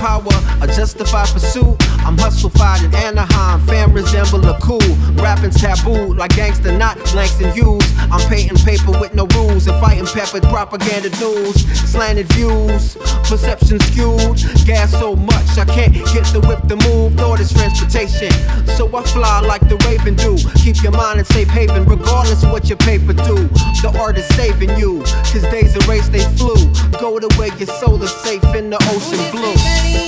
power, a justified pursuit. I'm hustle-fied in Anaheim, fam resemble a cool. Rapping's taboo, like gangsta, not Langston Hughes. I'm painting paper with no rules and fighting peppered propaganda news. Slanted views, perception skewed. Gas so much I can't get the whip to move. Thought is transportation, so I fly like the Raven do. Keep your mind in safe haven, regardless of what your paper do. The art is saving you, cause days of race they flew. Go the way your soul is safe in the ocean blue.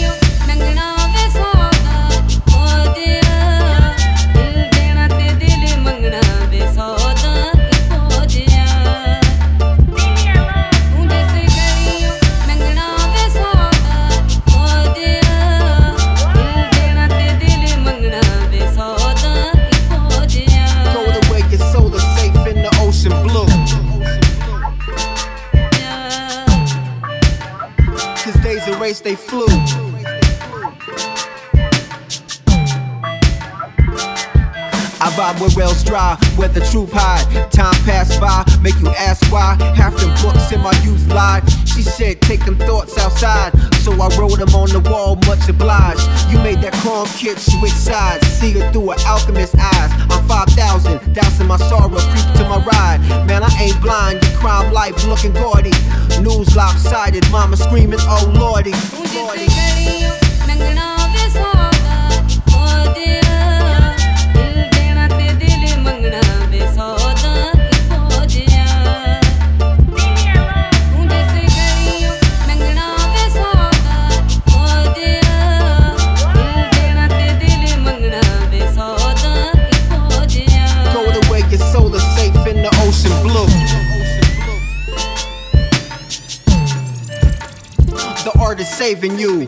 Days of race they flew. I vibe where wells dry, where the truth hide. Time passed by, make you ask why. Half the books in my youth lied. She said take them thoughts outside, so I wrote them on the wall, much obliged. You made that calm kid switch sides, see her through an alchemist's eyes. I'm 5,000, dousing my sorrow, creep to my ride. Man, I ain't blind, your crime life looking gaudy. News lopsided, mama screaming, oh lordy, lordy. The art is saving you.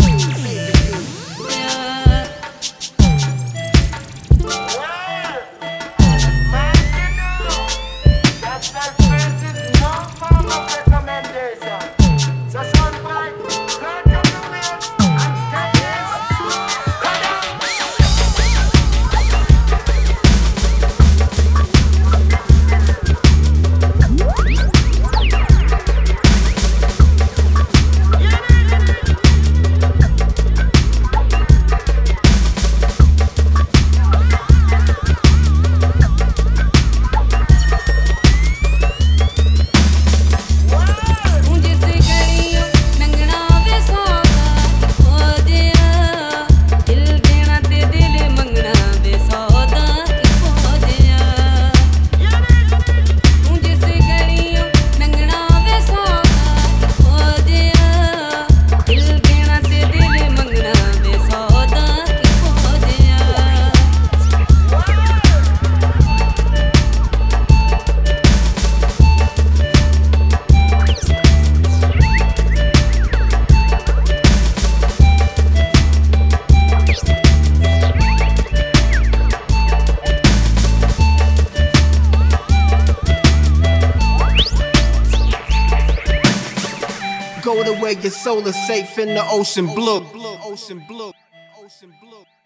Go the way your soul is safe in the ocean blue. Ocean blue. Ocean blue.